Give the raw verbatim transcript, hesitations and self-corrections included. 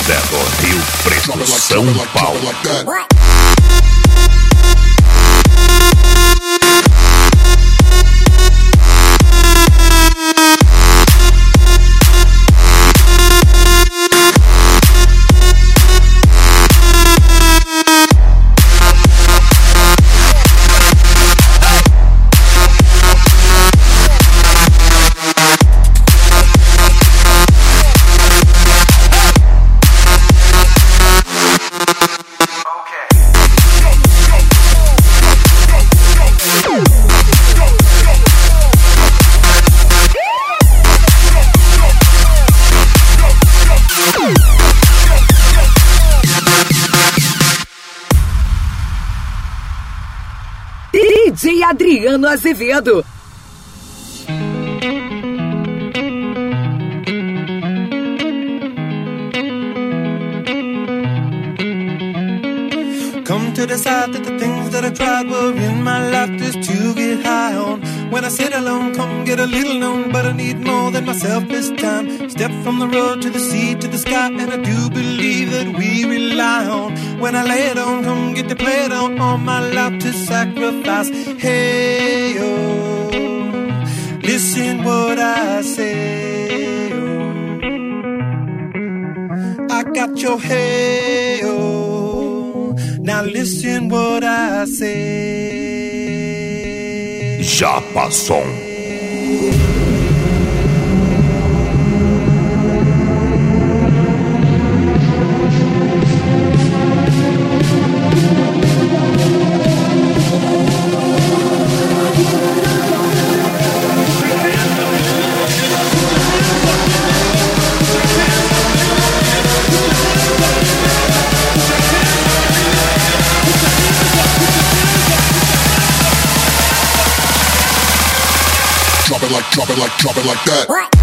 José do Rio Preto, São Paulo. D J Adriano Azevedo. Come to decide that the things that I tried were in my life just to get high on. When I sit alone, come get a little known, but I need more than myself this time. Step from the road to the sea to the sky, and I do believe that we rely on. When I lay it on, come get to play it on, all my life to sacrifice. Hey, oh, listen what I say, oh. I got your hey, oh, now listen what I say. Japa Som. Drop it like, drop it like, drop it like that.